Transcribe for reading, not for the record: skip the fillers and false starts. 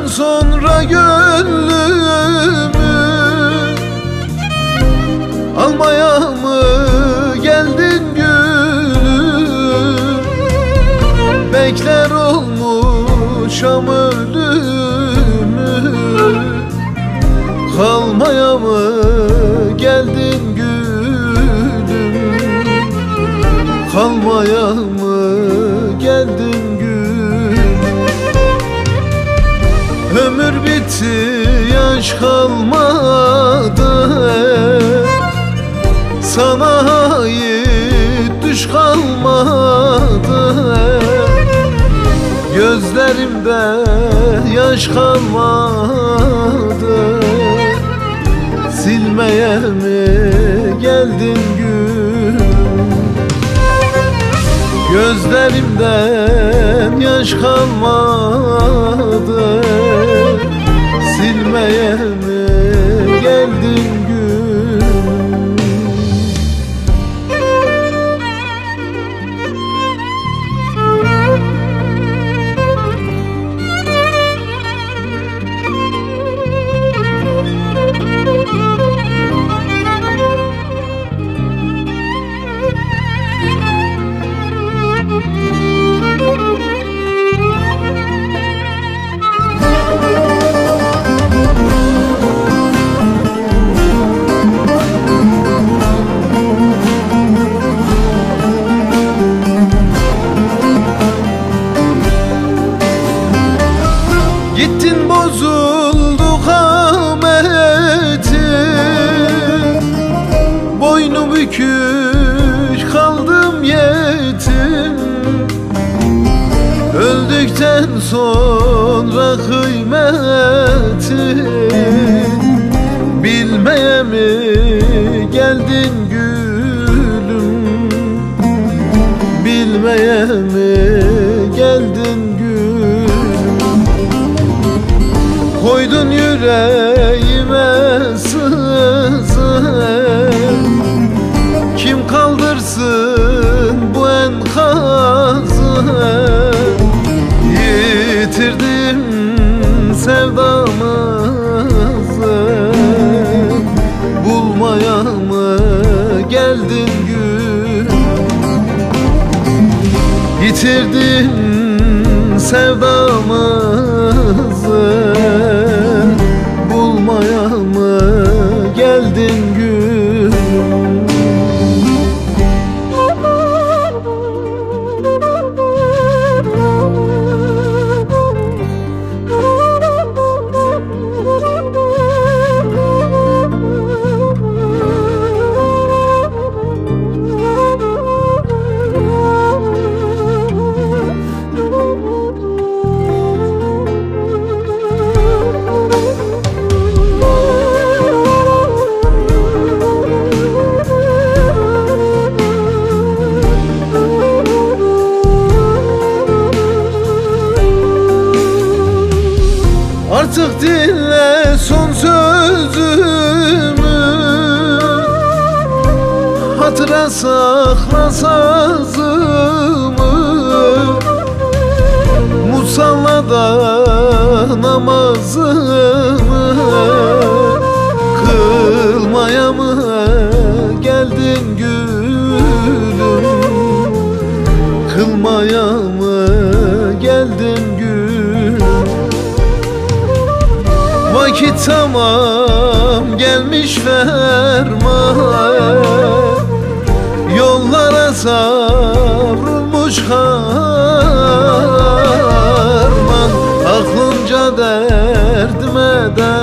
sonra gönlümü almaya mı geldin gülüm? Bekler olmuşam ölümü, kalmaya mı geldin gülüm? Kalmaya mı geldin gülüm? Ömür bitti, yaş kalmadı, sana ait düş kalmadı. Gözlerimde yaş kalmadı, silmeye mi geldin gülüm? Gözlerimden yaş kalmadı, silmeye mi geldin gülüm? Gittin bozuldu kametim, boynu bükük kaldım yetim. Öldükten sonra kıymetin bilmeye mi geldin gülüm? Bilmeye mi geldin gülüm? Koydun yüreğime sızı, kim kaldırsın bu enkazı? Yitirdim sevdamızı, bulmaya mı geldin gül? Yitirdim sevdamızı, bulmaya mı geldin gül? Artık dinle son sözümü, hatıra sakla sazımı. Musallada namazımı, kılmaya mı geldin gülüm? Kılmaya mı geldin gülüm? Vakit tamam gelmiş ferman, yollara savrulmuş harman. Aklınca derdime derman,